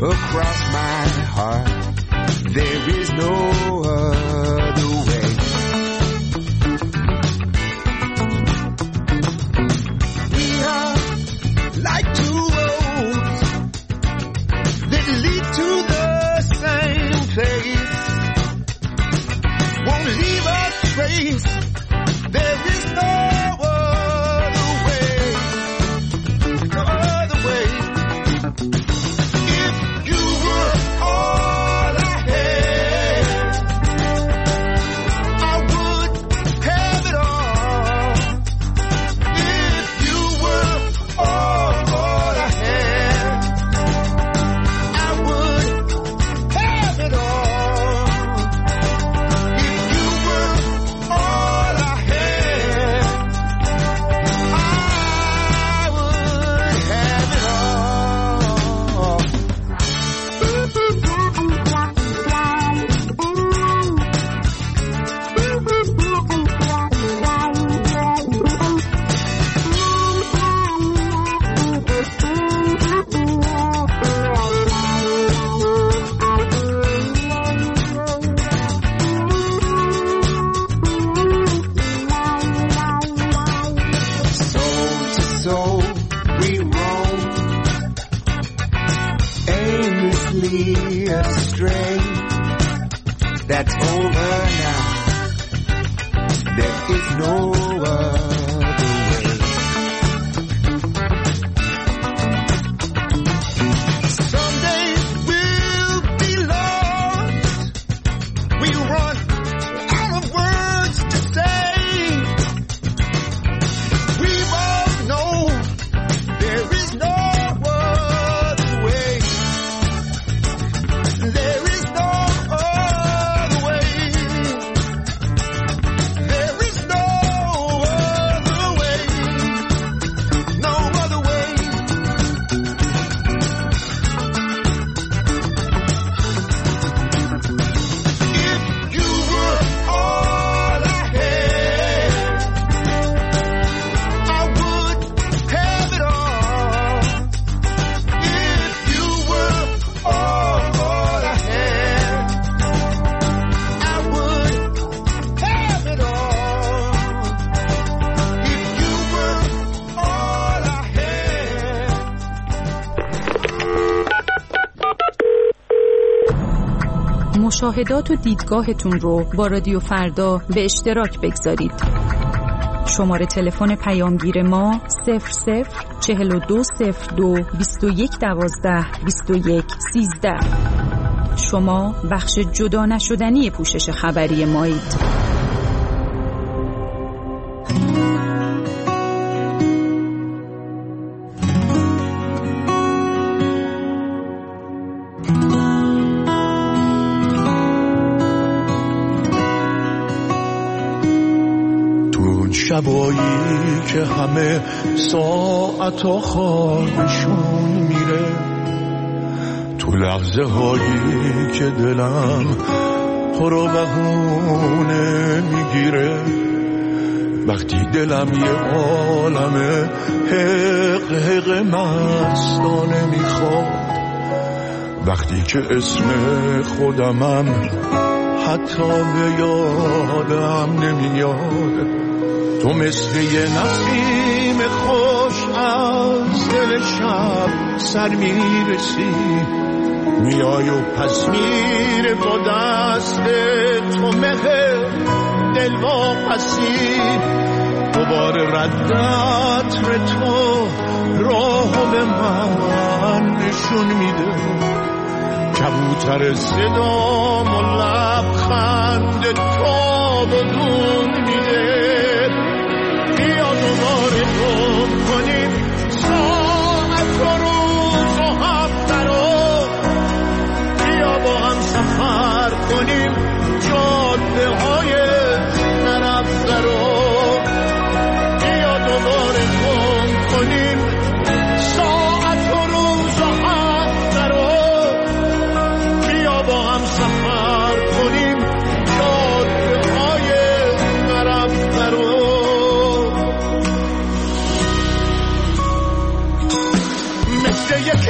H: across my heart. There is no other way. We are like two roads that lead to the same place. Won't leave a trace. There is no other way. No other way. If you were all I had, I would have it all. If you were all I had, I would have it all. If you were all I had, I would have it all. Soul to soul, we roam aimlessly astray. That's over now. There is no other way. Someday we'll be lost. We run out of words to say. We both know there is no other way. There is no other way. There is no other way. No other way. If you were all I had, I would have it all. If you were all I had, I would have it all. If you were all I had.
S: مشاهدات و دیدگاهتون رو با رادیو فردا به اشتراک بگذارید. شماره تلفن پیامگیر ما 00420221122113. شما بخش جدا نشدنی پوشش خبری مایید.
T: تو اون شبایی که همه ساعتا خوابشون میره، تو لحظه هایی که دلم تو رو بهونه میگیره، وقتی دلم یه عالمه حق حق مستانه میخواد، وقتی که اسم خودمم حتی به یادم نمیاد، تو مثل یه نسیم خوش از دل شب سر میرسی، میای و پس میره با دست تو مهر دل واپسی، دوباره رد عطر تو راهو به من نشون میده، کبوتر صدام و لبخند تو بدون میده، بیا دوباره گم کنیم ساعت و روز و هفته رو، بیا با هم سفر کنیم جاده های نرفته رو، بیا دوباره گم کنیم ساعت و روز و هفته رو، بیا با هم سفر کنیم جاده های نرفته رو.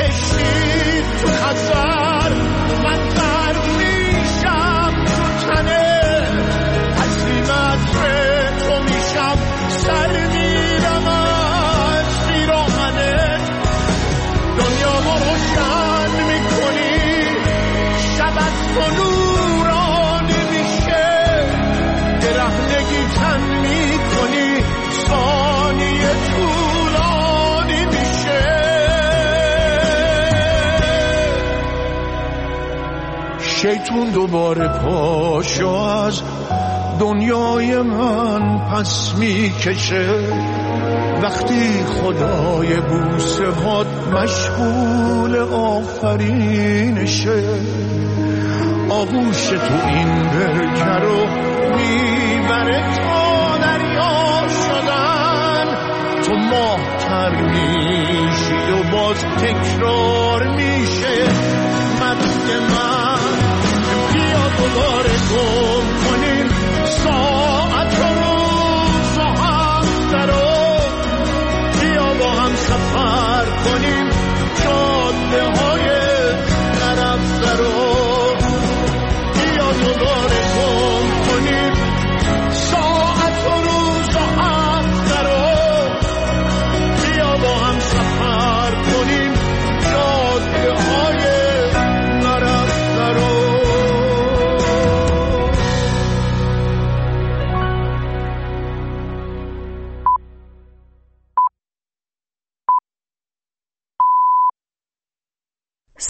T: بهشتی تو خزر، من غرق میشم تو تنه، عزیمت تو میشم، سر میرم از زیرانه. دنیا ما روشن میکنی، شب از تو نورانی میشه، برهنگی تن میکنی، ثانیه طولانی میشه. شیطون دوباره پاشو از دنیای من پس میکشه، وقتی خدای بوسه هات مشغول آفرینشه. آغوش تو این برکه رو میبره تا دریا شدن، تو ماه تر میشی و باز تکرار میشه. مرد من